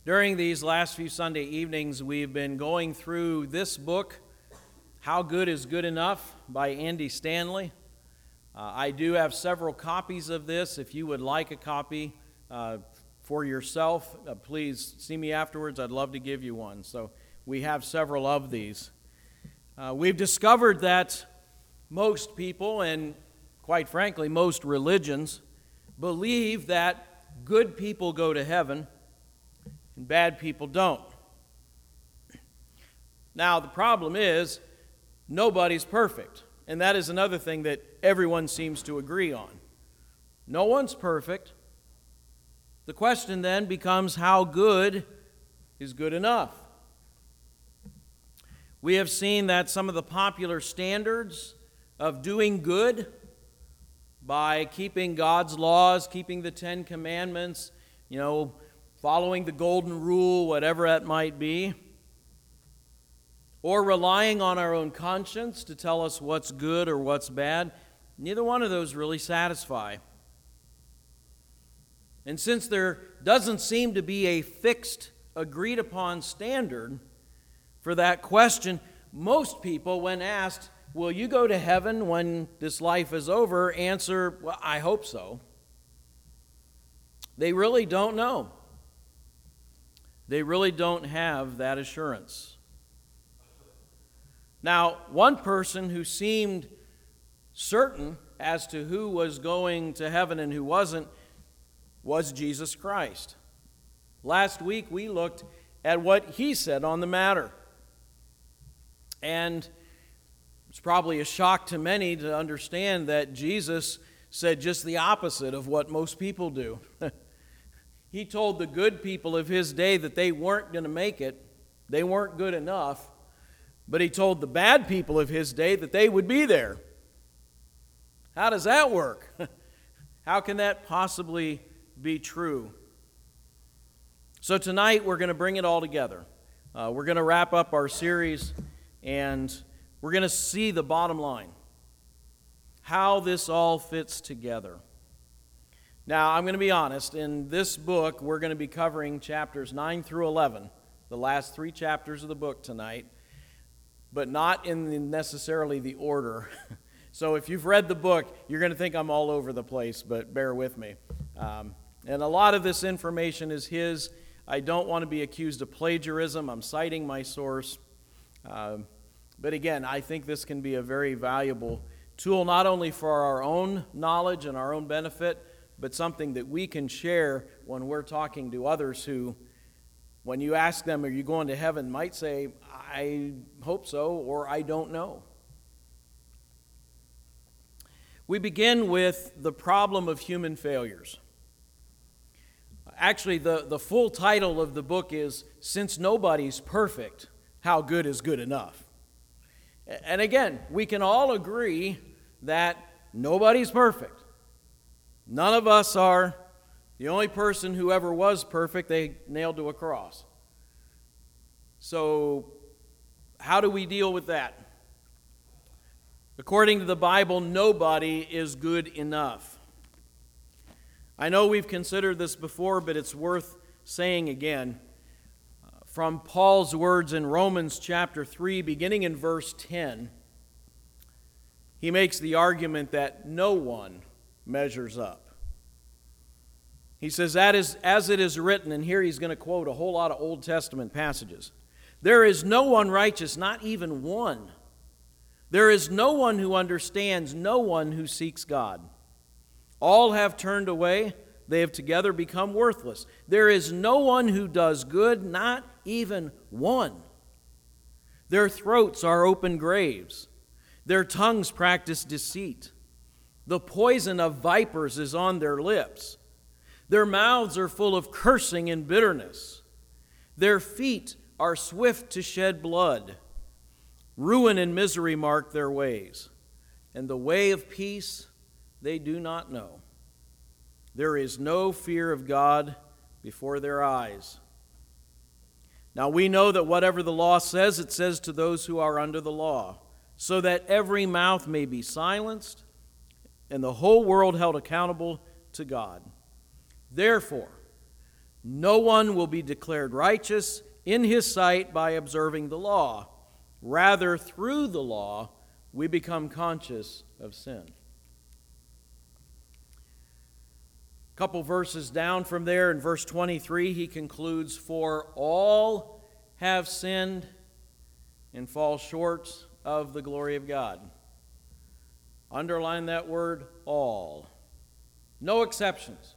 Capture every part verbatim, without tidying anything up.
During these last few Sunday evenings, we've been going through this book, How Good is Good Enough by Andy Stanley. Uh, I do have several copies of this. If you would like a copy uh, for yourself, uh, please see me afterwards. I'd love to give you one. So we have several of these. Uh, we've discovered that most people, and quite frankly, most religions, believe that good people go to heaven and bad people don't. Now, the problem is, nobody's perfect. And that is another thing that everyone seems to agree on. No one's perfect. The question then becomes, how good is good enough? We have seen that some of the popular standards of doing good by keeping God's laws, keeping the Ten Commandments, you know, following the golden rule, whatever that might be, or relying on our own conscience to tell us what's good or what's bad, neither one of those really satisfy. And since there doesn't seem to be a fixed, agreed-upon standard for that question, most people, when asked, will you go to heaven when this life is over, answer, well, I hope so. They really don't know. They really don't have that assurance. Now, one person who seemed certain as to who was going to heaven and who wasn't was Jesus Christ. Last week we looked at what he said on the matter. And it's probably a shock to many to understand that Jesus said just the opposite of what most people do. He told the good people of his day that they weren't going to make it, they weren't good enough, but he told the bad people of his day that they would be there. How does that work? How can that possibly be true? So tonight we're going to bring it all together. Uh, we're going to wrap up our series, and we're going to see the bottom line, how this all fits together. Now, I'm going to be honest, in this book, we're going to be covering chapters nine through eleven, the last three chapters of the book tonight, but not in the necessarily the order. So if you've read the book, you're going to think I'm all over the place, but bear with me. Um, and a lot of this information is his. I don't want to be accused of plagiarism. I'm citing my source. Um, but again, I think this can be a very valuable tool, not only for our own knowledge and our own benefit, but something that we can share when we're talking to others who, when you ask them, are you going to heaven, might say, I hope so, or I don't know. We begin with the problem of human failures. Actually, the, the full title of the book is, Since Nobody's Perfect, How Good is Good Enough? And again, we can all agree that nobody's perfect. None of us are. The only person who ever was perfect, they nailed to a cross. So, how do we deal with that? According to the Bible, nobody is good enough. I know we've considered this before, but it's worth saying again. From Paul's words in Romans chapter three, beginning in verse ten, he makes the argument that no one measures up. He says, that is, as it is written, and here he's going to quote a whole lot of Old Testament passages. There is no one righteous, not even one. There is no one who understands, no one who seeks God. All have turned away, they have together become worthless. There is no one who does good, not even one. Their throats are open graves. Their tongues practice deceit. The poison of vipers is on their lips. Their mouths are full of cursing and bitterness. Their feet are swift to shed blood. Ruin and misery mark their ways, and the way of peace they do not know. There is no fear of God before their eyes. Now we know that whatever the law says, it says to those who are under the law, so that every mouth may be silenced and the whole world held accountable to God. Therefore, No one will be declared righteous in his sight by observing the law. Rather, through the law, we become conscious of sin. A couple verses down from there, in verse twenty-three, he concludes, "For all have sinned and fall short of the glory of God." Underline that word, all. No exceptions.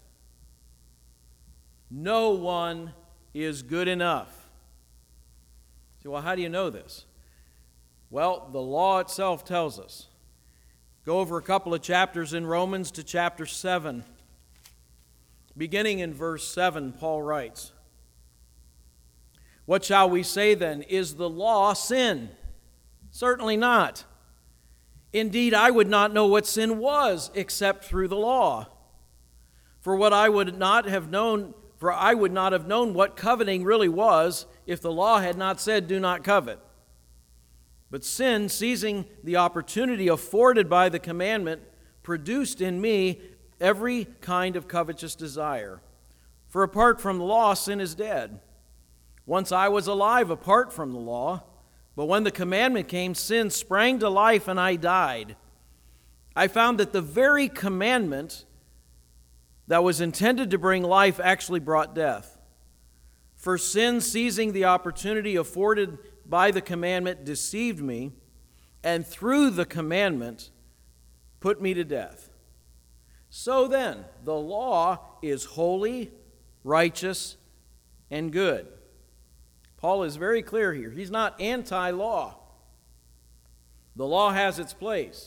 No one is good enough. So, well, how do you know this? Well, the law itself tells us. Go over a couple of chapters in Romans to chapter seven. Beginning in verse seven, Paul writes, "What shall we say then? Is the law sin? Certainly not. Indeed, I would not know what sin was except through the law. For what I would not have known, for I would not have known what coveting really was if the law had not said, 'Do not covet.' But sin, seizing the opportunity afforded by the commandment, produced in me every kind of covetous desire. For apart from the law, sin is dead. Once I was alive apart from the law, but when the commandment came, sin sprang to life and I died. I found that the very commandment that was intended to bring life actually brought death. For sin, seizing the opportunity afforded by the commandment, deceived me, and through the commandment put me to death. So then, the law is holy, righteous, and good." Paul is very clear here. He's not anti-law. The law has its place.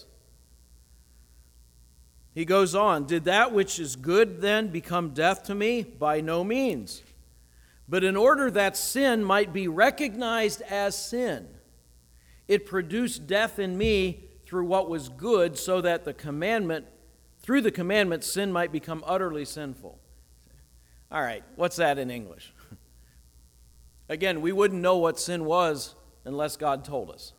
He goes on, "Did that which is good then become death to me? By no means. But in order that sin might be recognized as sin, it produced death in me through what was good, so that the commandment, through the commandment, sin might become utterly sinful." All right, what's that in English? Again, we wouldn't know what sin was unless God told us.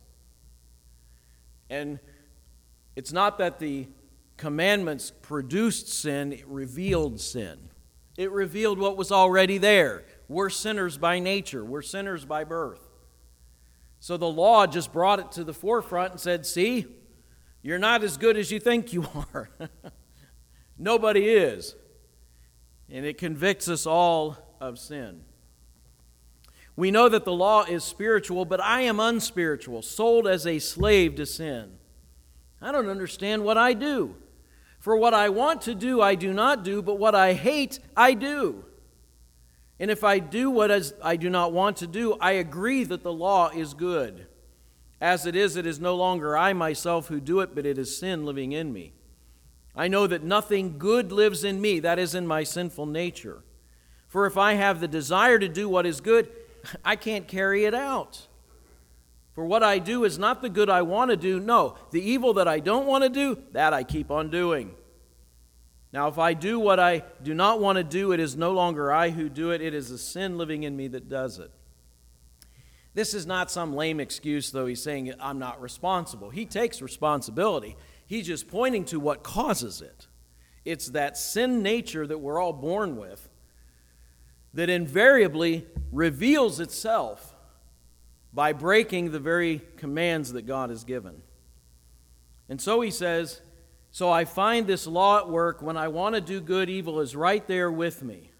And it's not that the commandments produced sin, it revealed sin. It revealed what was already there. We're sinners by nature. We're sinners by birth. So the law just brought it to the forefront and said, see, you're not as good as you think you are. Nobody is. And it convicts us all of sin. We know that the law is spiritual, but I am unspiritual, sold as a slave to sin. I don't understand what I do. For what I want to do, I do not do, but what I hate, I do. And if I do what I do not want to do, I agree that the law is good. As it is, it is no longer I myself who do it, but it is sin living in me. I know that nothing good lives in me, that is in my sinful nature. For if I have the desire to do what is good, I can't carry it out. For what I do is not the good I want to do. No, the evil that I don't want to do, that I keep on doing. Now, if I do what I do not want to do, it is no longer I who do it. It is the sin living in me that does it. This is not some lame excuse, though. He's saying I'm not responsible. He takes responsibility. He's just pointing to what causes it. It's that sin nature that we're all born with that invariably reveals itself by breaking the very commands that God has given. And so he says, so I find this law at work. When I want to do good, evil is right there with me.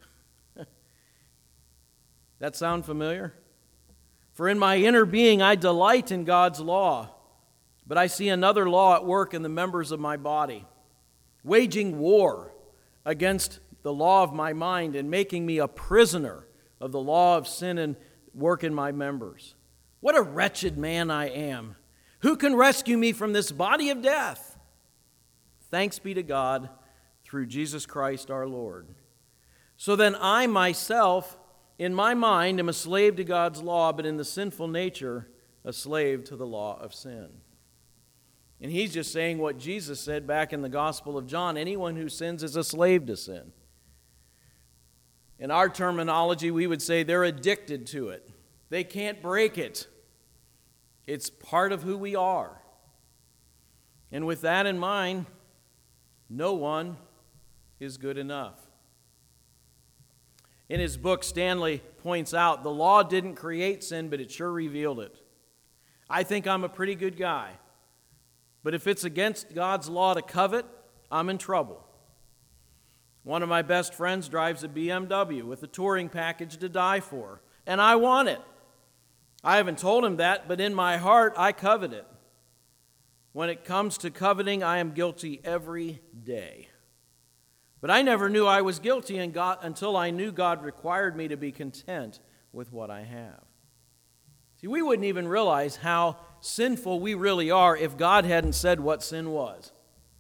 That sound familiar? For in my inner being I delight in God's law, but I see another law at work in the members of my body, waging war against the law of my mind and making me a prisoner of the law of sin and work in my members. What a wretched man I am. Who can rescue me from this body of death? Thanks be to God through Jesus Christ our Lord. So then I myself, in my mind, am a slave to God's law, but in the sinful nature, a slave to the law of sin. And he's just saying what Jesus said back in the Gospel of John. Anyone who sins is a slave to sin. In our terminology, we would say they're addicted to it. They can't break it. It's part of who we are. And with that in mind, no one is good enough. In his book, Stanley points out the law didn't create sin, but it sure revealed it. I think I'm a pretty good guy, but if it's against God's law to covet, I'm in trouble. One of my best friends drives a B M W with a touring package to die for, and I want it. I haven't told him that, but in my heart, I covet it. When it comes to coveting, I am guilty every day. But I never knew I was guilty and God, until I knew God required me to be content with what I have. See, we wouldn't even realize how sinful we really are if God hadn't said what sin was.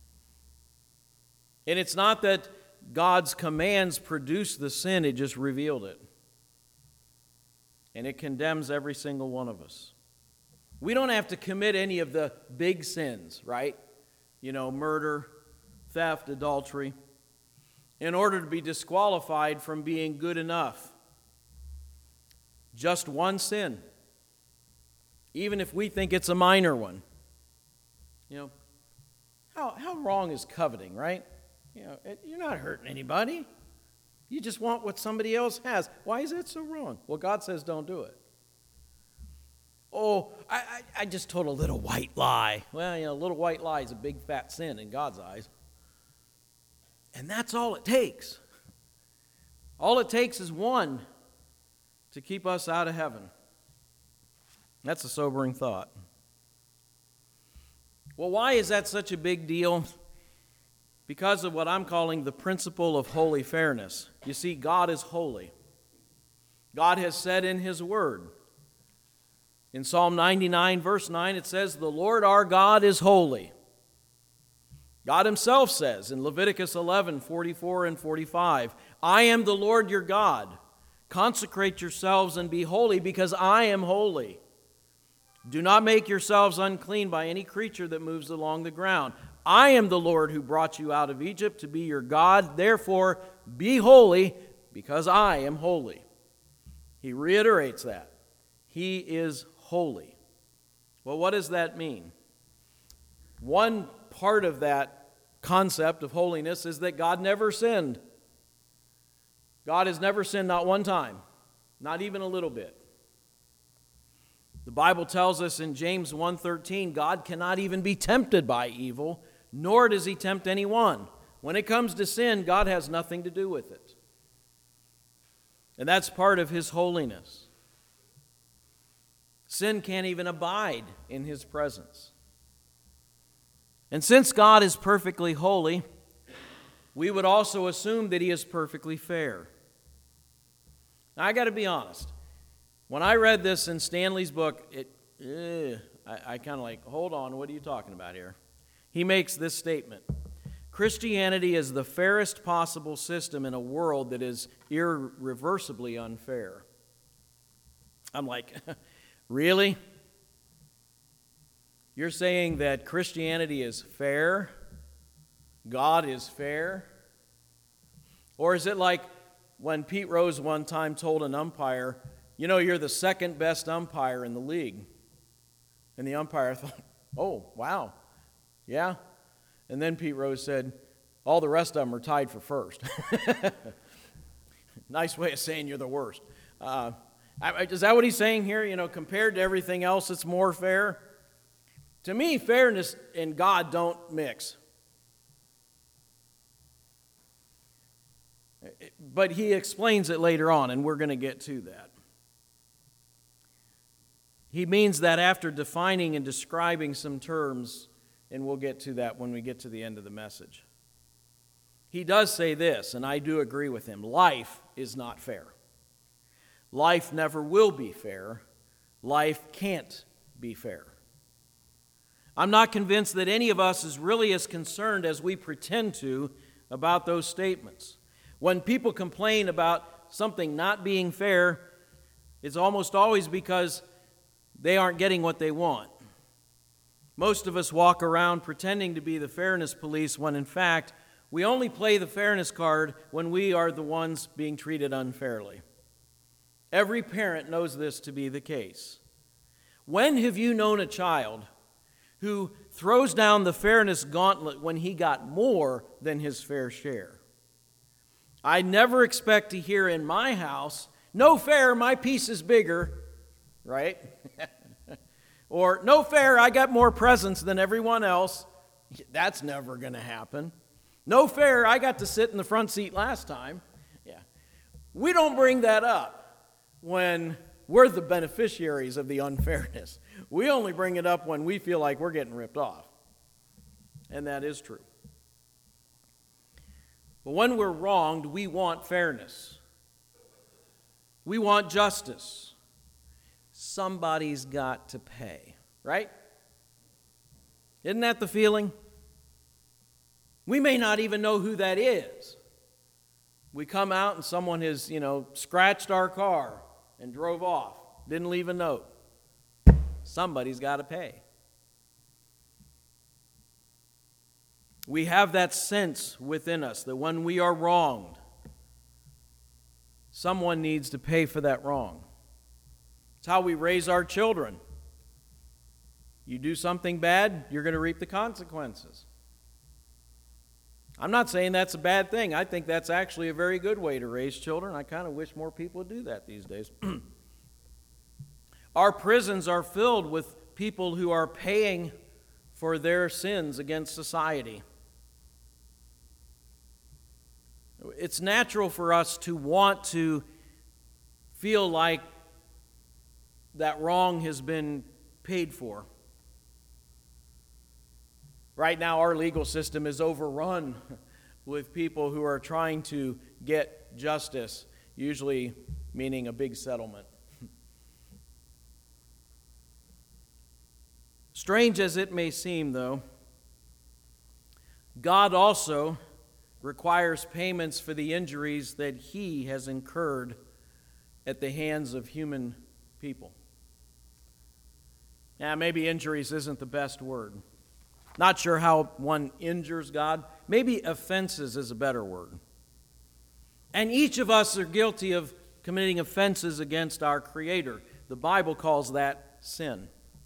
And it's not that God's commands produced the sin, it just revealed it. And it condemns every single one of us. We don't have to commit any of the big sins, right? You know, murder, theft, adultery, in order to be disqualified from being good enough. Just one sin, even if we think it's a minor one. You know, how, how wrong is coveting, right? You know, it, you're not hurting anybody. You just want what somebody else has. Why is that so wrong? Well, God says don't do it. Oh, I, I, I just told a little white lie. Well, you know, a little white lie is a big fat sin in God's eyes. And that's all it takes. All it takes is one to keep us out of heaven. That's a sobering thought. Well, why is that such a big deal? Because of what I'm calling the principle of holy fairness. You see, God is holy. God has said in His Word. In Psalm ninety-nine, verse nine, it says, "The Lord our God is holy." God Himself says in Leviticus eleven, forty-four and forty-five, "I am the Lord your God. Consecrate yourselves and be holy, because I am holy. Do not make yourselves unclean by any creature that moves along the ground. I am the Lord who brought you out of Egypt to be your God. Therefore, be holy, because I am holy." He reiterates that. He is holy. Well, what does that mean? One part of that concept of holiness is that God never sinned. God has never sinned, not one time, not even a little bit. The Bible tells us in James one thirteen, God cannot even be tempted by evil, nor does He tempt anyone. When it comes to sin, God has nothing to do with it. And that's part of His holiness. Sin can't even abide in His presence. And since God is perfectly holy, we would also assume that He is perfectly fair. Now, I got to be honest. When I read this in Stanley's book, it, uh, I, I kind of like, hold on, what are you talking about here? He makes this statement: Christianity is the fairest possible system in a world that is irreversibly unfair. I'm like, really? You're saying that Christianity is fair? God is fair? Or is it like when Pete Rose one time told an umpire, you know, you're the second best umpire in the league? And the umpire thought, oh, wow, yeah. And then Pete Rose said, all the rest of them are tied for first. Nice way of saying you're the worst. Uh, is that what he's saying here? You know, compared to everything else, it's more fair? To me, fairness and God don't mix. But he explains it later on, and we're going to get to that. He means that after defining and describing some terms, and we'll get to that when we get to the end of the message. He does say this, and I do agree with him: life is not fair. Life never will be fair. Life can't be fair. I'm not convinced that any of us is really as concerned as we pretend to about those statements. When people complain about something not being fair, it's almost always because they aren't getting what they want. Most of us walk around pretending to be the fairness police when, in fact, we only play the fairness card when we are the ones being treated unfairly. Every parent knows this to be the case. When have you known a child who throws down the fairness gauntlet when he got more than his fair share? I never expect to hear in my house, "No fair, my piece is bigger," right? Or, "No fair, I got more presents than everyone else." That's never going to happen. "No fair, I got to sit in the front seat last time." Yeah. We don't bring that up when we're the beneficiaries of the unfairness. We only bring it up when we feel like we're getting ripped off. And that is true. But when we're wronged, we want fairness. We want justice. Somebody's got to pay, right? Isn't that the feeling? We may not even know who that is. We come out and someone has, you know, scratched our car and drove off, didn't leave a note. Somebody's got to pay. We have that sense within us that when we are wronged, someone needs to pay for that wrong. It's how we raise our children. You do something bad, you're going to reap the consequences. I'm not saying that's a bad thing. I think that's actually a very good way to raise children. I kind of wish more people would do that these days. Our prisons are filled with people who are paying for their sins against society. It's natural for us to want to feel like that wrong has been paid for. Right now, our legal system is overrun with people who are trying to get justice, usually meaning a big settlement. Strange as it may seem, though, God also requires payments for the injuries that He has incurred at the hands of human people. Now, maybe injuries isn't the best word. Not sure how one injures God. Maybe offenses is a better word. And each of us are guilty of committing offenses against our Creator. The Bible calls that sin.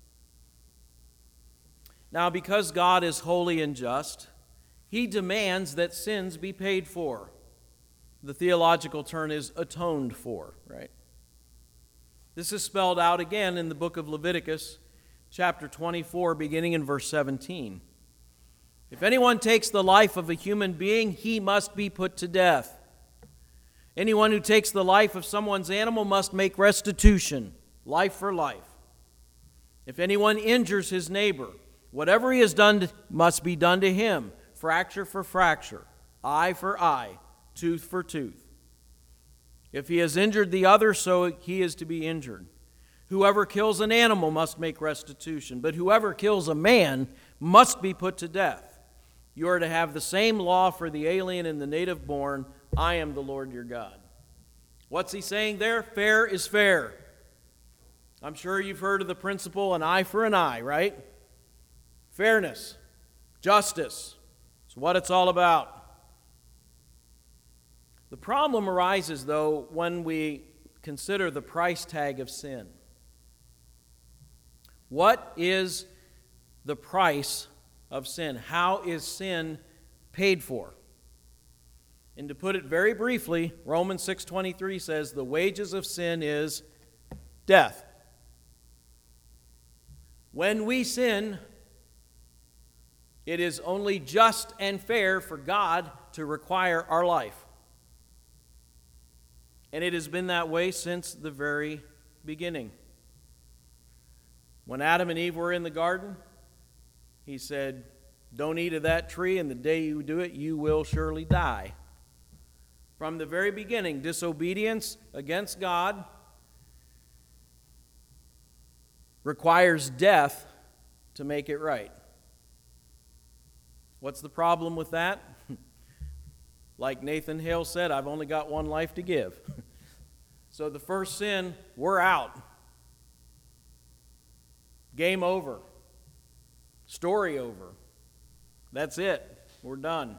Now, because God is holy and just, He demands that sins be paid for. The theological term is atoned for, right? This is spelled out again in the book of Leviticus, chapter twenty-four, beginning in verse seventeen. If anyone takes the life of a human being, he must be put to death. Anyone who takes the life of someone's animal must make restitution, life for life. If anyone injures his neighbor, whatever he has done must be done to him, fracture for fracture, eye for eye, tooth for tooth. If he has injured the other, so he is to be injured. Whoever kills an animal must make restitution, but whoever kills a man must be put to death. You are to have the same law for the alien and the native born. I am the Lord your God. What's he saying there? Fair is fair. I'm sure you've heard of the principle, an eye for an eye, right? Fairness, justice, it's what it's all about. The problem arises, though, when we consider the price tag of sin. What is the price of sin? How is sin paid for? And to put it very briefly, Romans six twenty-three says the wages of sin is death. When we sin, it is only just and fair for God to require our life. And it has been that way since the very beginning. When Adam and Eve were in the garden, He said, "Don't eat of that tree, and the day you do it, you will surely die." From the very beginning, disobedience against God requires death to make it right. What's the problem with that? Like Nathan Hale said, I've only got one life to give. So the first sin, we're out. Game over. Story over. That's it. We're done.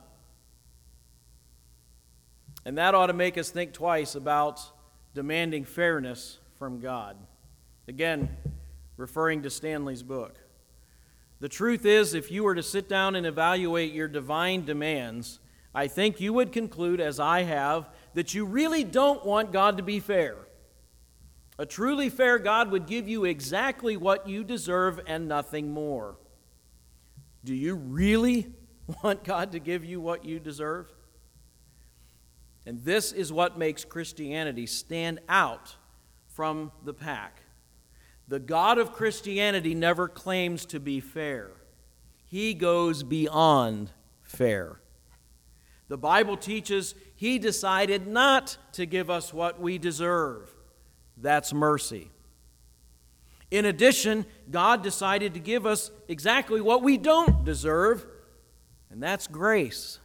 And that ought to make us think twice about demanding fairness from God. Again, referring to Stanley's book. The truth is, if you were to sit down and evaluate your divine demands I think you would conclude, as I have, that you really don't want God to be fair. A truly fair God would give you exactly what you deserve and nothing more. Do you really want God to give you what you deserve? And this is what makes Christianity stand out from the pack. The God of Christianity never claims to be fair. He goes beyond fair. The Bible teaches He decided not to give us what we deserve. That's mercy. In addition, God decided to give us exactly what we don't deserve, and that's grace.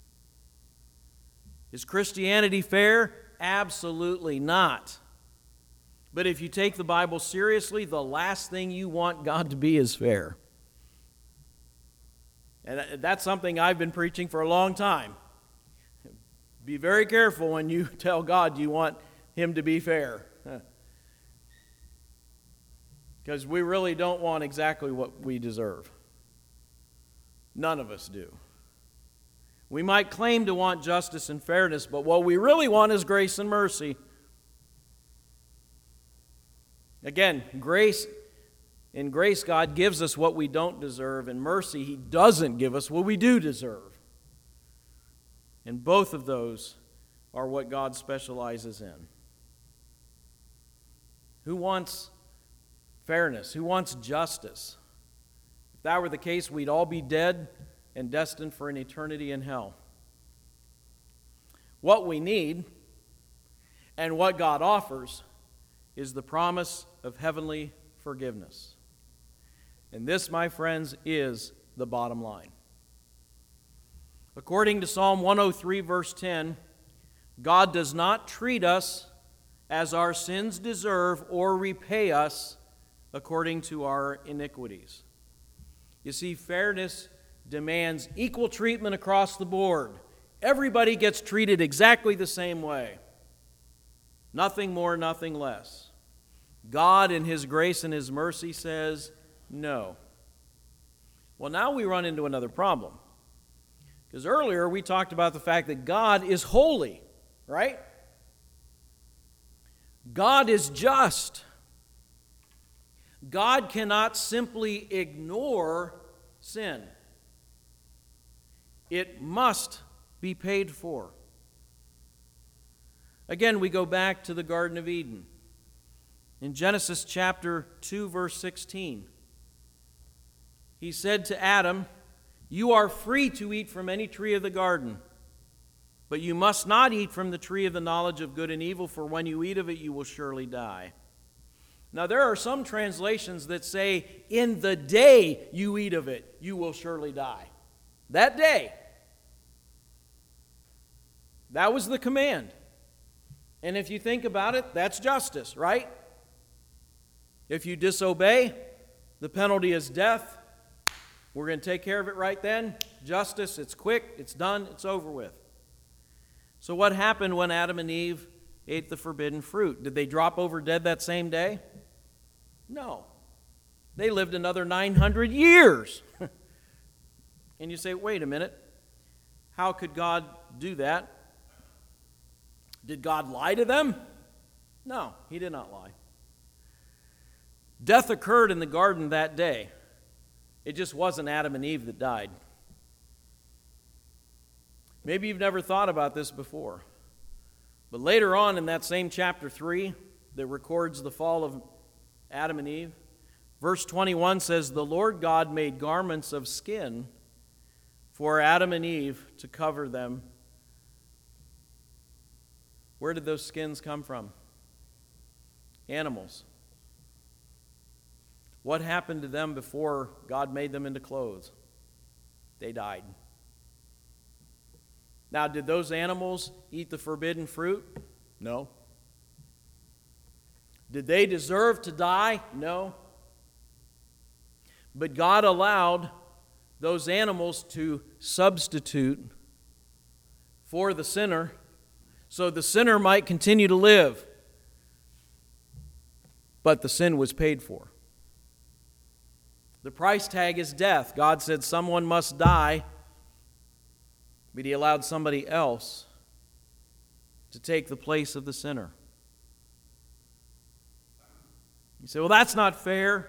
Is Christianity fair? Absolutely not. But if you take the Bible seriously, the last thing you want God to be is fair. And that's something I've been preaching for a long time. Be very careful when you tell God you want Him to be fair. Because we really don't want exactly what we deserve. None of us do. We might claim to want justice and fairness, but what we really want is grace and mercy. Again, grace, in grace, God gives us what we don't deserve. In mercy, He doesn't give us what we do deserve. And both of those are what God specializes in. Who wants fairness? Who wants justice? If that were the case, we'd all be dead and destined for an eternity in hell. What we need and what God offers is the promise of heavenly forgiveness. And this, my friends, is the bottom line. According to Psalm one oh three, verse ten, God does not treat us as our sins deserve or repay us according to our iniquities. You see, fairness demands equal treatment across the board. Everybody gets treated exactly the same way. Nothing more, nothing less. God, in His grace and His mercy, says no. Well, now we run into another problem. Because earlier we talked about the fact that God is holy, right? God is just. God cannot simply ignore sin. It must be paid for. Again, we go back to the Garden of Eden. In Genesis chapter two, verse sixteen, He said to Adam, "You are free to eat from any tree of the garden, but you must not eat from the tree of the knowledge of good and evil, for when you eat of it, you will surely die." Now, there are some translations that say, "In the day you eat of it, you will surely die." That day. That was the command. And if you think about it, that's justice, right? If you disobey, the penalty is death. We're going to take care of it right then. Justice, it's quick, it's done, it's over with. So what happened when Adam and Eve ate the forbidden fruit? Did they drop over dead that same day? No. They lived another nine hundred years. And you say, wait a minute, how could God do that? Did God lie to them? No, He did not lie. Death occurred in the garden that day. It just wasn't Adam and Eve that died. Maybe you've never thought about this before. But later on in that same chapter three that records the fall of Adam and Eve, verse twenty-one says, "The Lord God made garments of skin for Adam and Eve to cover them." Where did those skins come from? Animals. What happened to them before God made them into clothes? They died. Now, did those animals eat the forbidden fruit? No. Did they deserve to die? No. But God allowed those animals to substitute for the sinner so the sinner might continue to live. But the sin was paid for. The price tag is death. God said someone must die but he allowed somebody else to take the place of the sinner. You say, well, that's not fair.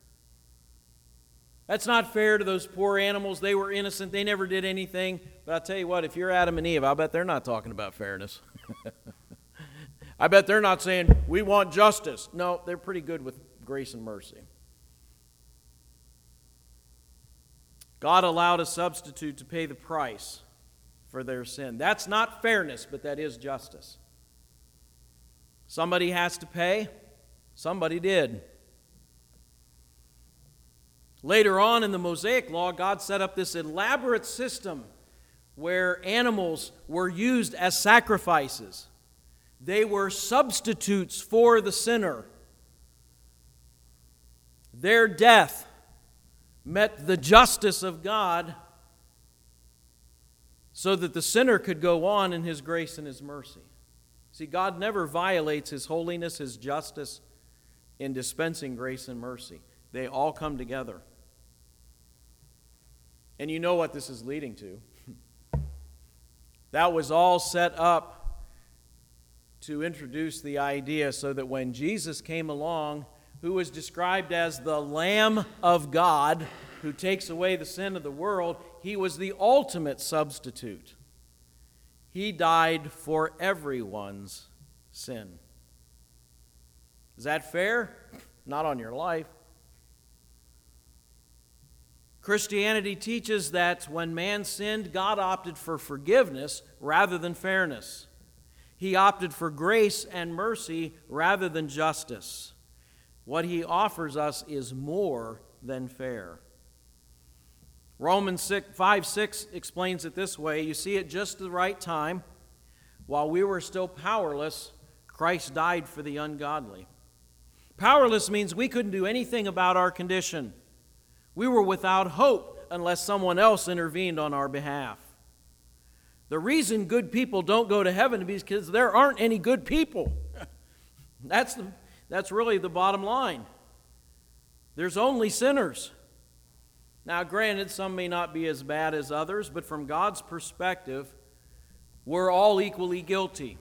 That's not fair to those poor animals. They were innocent. They never did anything. But I'll tell you what, if you're Adam and Eve, I'll bet they're not talking about fairness. I bet they're not saying, we want justice. No, they're pretty good with grace and mercy. God allowed a substitute to pay the price for their sin. That's not fairness, but that is justice. Somebody has to pay. Somebody did. Later on in the Mosaic Law, God set up this elaborate system where animals were used as sacrifices. They were substitutes for the sinner. Their death met the justice of God so that the sinner could go on in His grace and His mercy. See, God never violates His holiness, His justice in dispensing grace and mercy. They all come together. And you know what this is leading to. That was all set up to introduce the idea so that when Jesus came along, who was described as the Lamb of God, who takes away the sin of the world, He was the ultimate substitute. He died for everyone's sin. Is that fair? Not on your life. Christianity teaches that when man sinned, God opted for forgiveness rather than fairness. He opted for grace and mercy rather than justice. What He offers us is more than fair. Romans five six explains it this way. You see, at just the right time, while we were still powerless, Christ died for the ungodly. Powerless means we couldn't do anything about our condition. We were without hope unless someone else intervened on our behalf. The reason good people don't go to heaven is because there aren't any good people. That's, the, that's really the bottom line. There's only sinners. Now, granted, some may not be as bad as others, but from God's perspective, we're all equally guilty.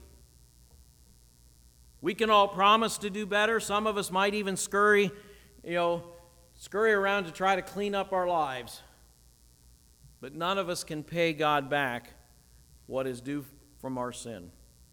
We can all promise to do better. Some of us might even scurry, you know, scurry around to try to clean up our lives. But none of us can pay God back what is due from our sin.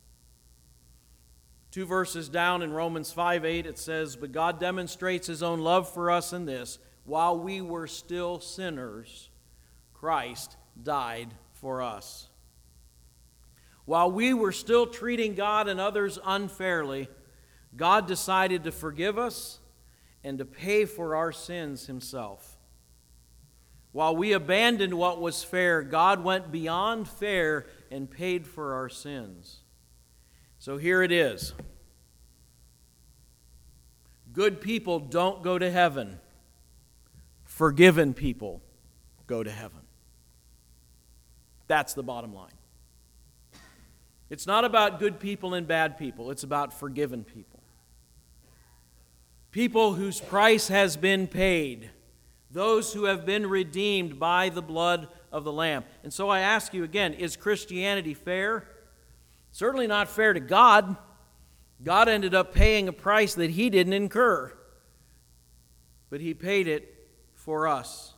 Two verses down in Romans five eight, it says, "But God demonstrates His own love for us in this, while we were still sinners, Christ died for us." While we were still treating God and others unfairly, God decided to forgive us and to pay for our sins Himself. While we abandoned what was fair, God went beyond fair and paid for our sins. So here it is. Good people don't go to heaven. Forgiven people go to heaven. That's the bottom line. It's not about good people and bad people. It's about forgiven people. People whose price has been paid. Those who have been redeemed by the blood of the Lamb. And so I ask you again, is Christianity fair? Certainly not fair to God. God ended up paying a price that He didn't incur. But He paid it for us.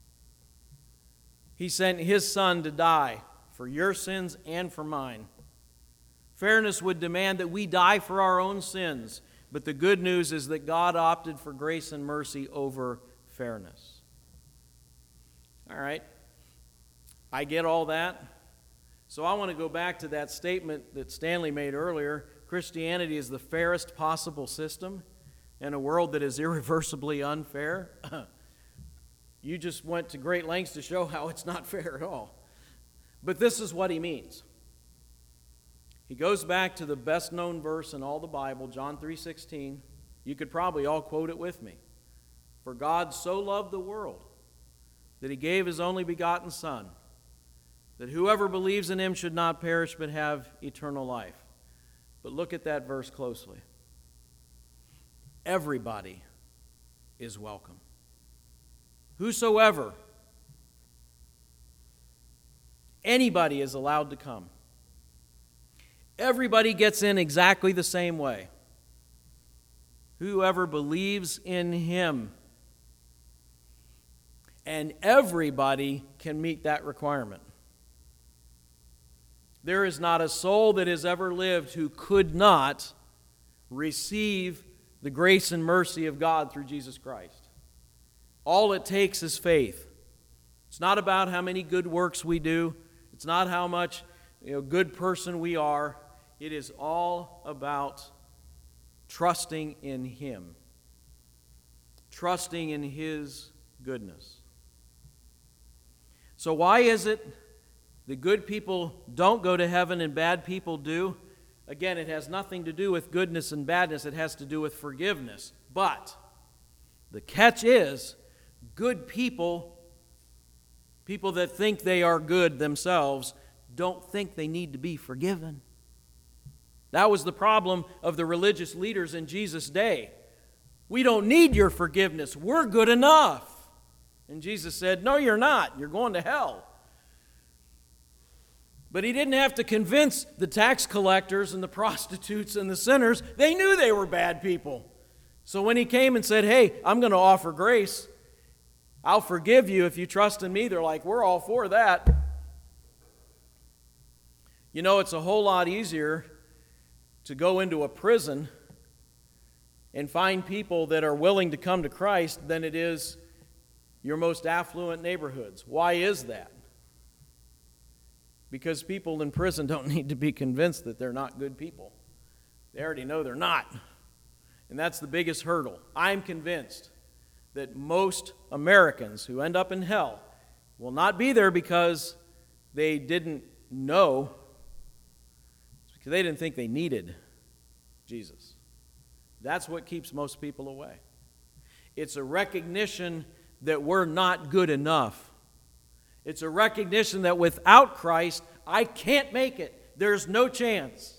He sent His Son to die for your sins and for mine. Fairness would demand that we die for our own sins, but the good news is that God opted for grace and mercy over fairness. All right, I get all that. So I want to go back to that statement that Stanley made earlier. Christianity is the fairest possible system in a world that is irreversibly unfair. You just went to great lengths to show how it's not fair at all. But this is what he means. He goes back to the best known verse in all the Bible, John three sixteen. You could probably all quote it with me. "For God so loved the world that He gave His only begotten Son, that whoever believes in Him should not perish but have eternal life." But look at that verse closely. Everybody is welcome. Whosoever. Anybody is allowed to come. Everybody gets in exactly the same way. Whoever believes in him. And everybody can meet that requirement. There is not a soul that has ever lived who could not receive the grace and mercy of God through Jesus Christ. All it takes is faith. It's not about how many good works we do. It's not how much, you know, good person we are. It is all about trusting in him. Trusting in his goodness. So why is it that good people don't go to heaven and bad people do? Again, it has nothing to do with goodness and badness. It has to do with forgiveness. But the catch is, good people, people that think they are good themselves, don't think they need to be forgiven. That was the problem of the religious leaders in Jesus' day. We don't need your forgiveness. We're good enough. And Jesus said, no, you're not. You're going to hell. But he didn't have to convince the tax collectors and the prostitutes and the sinners. They knew they were bad people. So when he came and said, hey, I'm going to offer grace, I'll forgive you if you trust in me, they're like, we're all for that. You know, it's a whole lot easier to go into a prison and find people that are willing to come to Christ than it is your most affluent neighborhoods. Why is that? Because people in prison don't need to be convinced that they're not good people. They already know they're not. And that's the biggest hurdle. I'm convinced that most Americans who end up in hell will not be there because they didn't know, because they didn't think they needed Jesus. That's what keeps most people away. It's a recognition that we're not good enough. It's a recognition that without Christ, I can't make it. There's no chance.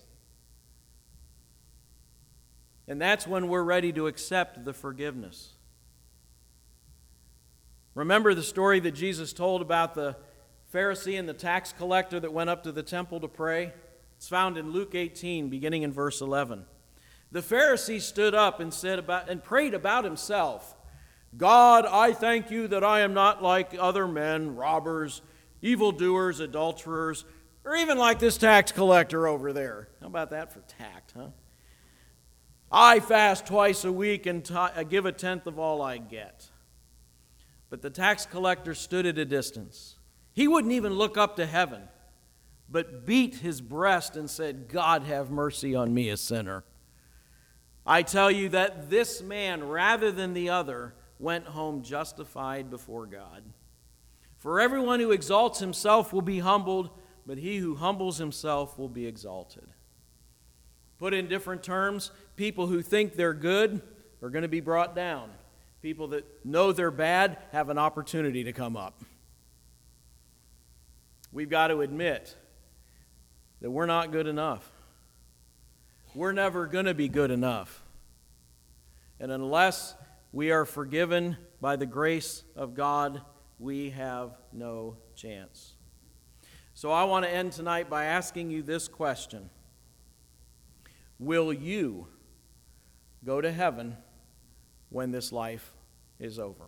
And that's when we're ready to accept the forgiveness. Remember the story that Jesus told about the Pharisee and the tax collector that went up to the temple to pray? It's found in Luke eighteen, beginning in verse eleven. The Pharisee stood up and said about and prayed about himself. God, I thank you that I am not like other men, robbers, evildoers, adulterers, or even like this tax collector over there. How about that for tact, huh? I fast twice a week and t- I give a tenth of all I get. But the tax collector stood at a distance. He wouldn't even look up to heaven, but beat his breast and said, God, have mercy on me, a sinner. I tell you that this man, rather than the other, went home justified before God. For everyone who exalts himself will be humbled, but he who humbles himself will be exalted. Put in different terms, people who think they're good are going to be brought down. People that know they're bad have an opportunity to come up. We've got to admit that we're not good enough. We're never going to be good enough. And unless we are forgiven by the grace of God, we have no chance. So I want to end tonight by asking you this question. Will you go to heaven when this life is over?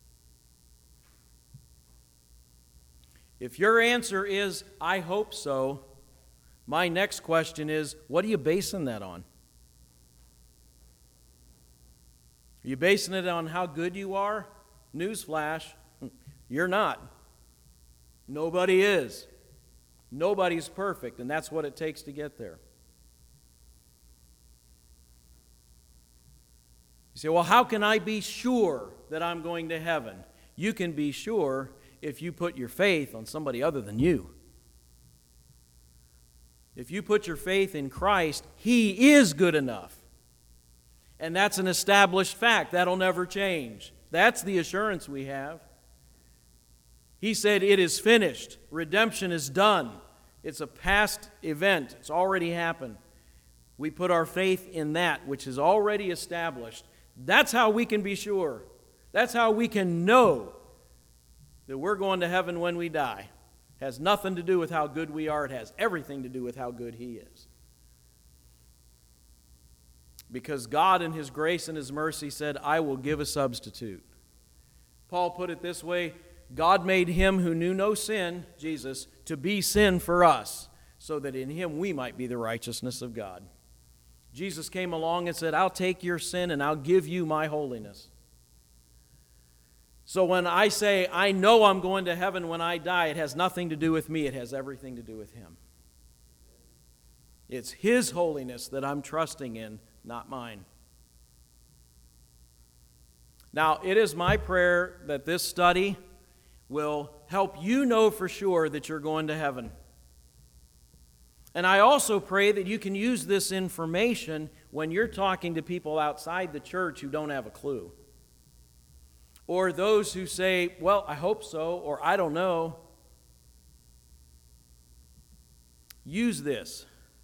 If your answer is, I hope so, my next question is, what are you basing that on? Are you basing it on how good you are? Newsflash, you're not. Nobody is. Nobody's perfect, and that's what it takes to get there. You say, well, how can I be sure that I'm going to heaven? You can be sure if you put your faith on somebody other than you. If you put your faith in Christ, He is good enough. And that's an established fact. That'll never change. That's the assurance we have. He said, it is finished. Redemption is done. It's a past event. It's already happened. We put our faith in that which is already established. That's how we can be sure. That's how we can know that we're going to heaven when we die. It has nothing to do with how good we are. It has everything to do with how good He is. Because God in His grace and His mercy said, I will give a substitute. Paul put it this way, God made Him who knew no sin, Jesus, to be sin for us, so that in Him we might be the righteousness of God. Jesus came along and said, I'll take your sin and I'll give you my holiness. So when I say, I know I'm going to heaven when I die, it has nothing to do with me. It has everything to do with Him. It's His holiness that I'm trusting in, not mine. Now, it is my prayer that this study will help you know for sure that you're going to heaven. And I also pray that you can use this information when you're talking to people outside the church who don't have a clue. Or those who say, well, I hope so, or I don't know. Use this.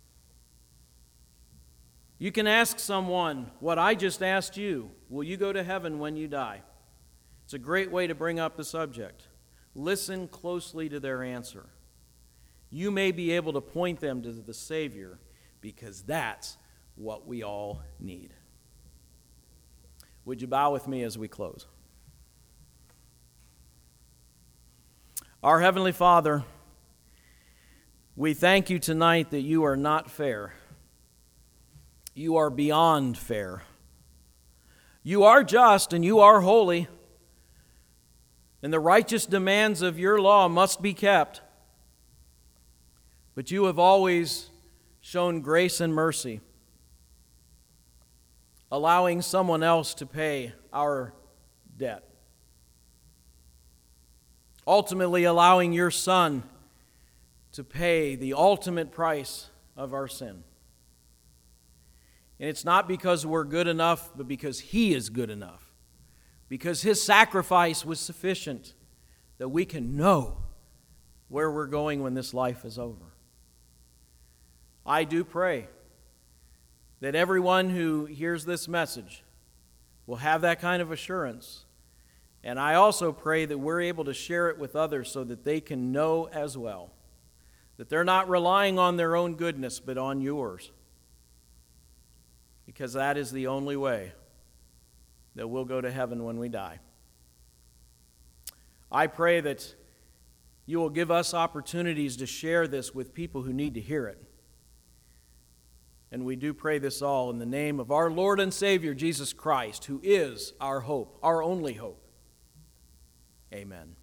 You can ask someone what I just asked you. Will you go to heaven when you die? It's a great way to bring up the subject. Listen closely to their answer. You may be able to point them to the Savior, because that's what we all need. Would you bow with me as we close? Our Heavenly Father, we thank you tonight that you are not fair. You are beyond fair. You are just and you are holy, and the righteous demands of your law must be kept. But you have always shown grace and mercy, allowing someone else to pay our debt. Ultimately allowing your Son to pay the ultimate price of our sin. And it's not because we're good enough, but because He is good enough. Because His sacrifice was sufficient that we can know where we're going when this life is over. I do pray that everyone who hears this message will have that kind of assurance. And I also pray that we're able to share it with others so that they can know as well that they're not relying on their own goodness, but on yours. Because that is the only way that we'll go to heaven when we die. I pray that you will give us opportunities to share this with people who need to hear it. And we do pray this all in the name of our Lord and Savior, Jesus Christ, who is our hope, our only hope. Amen.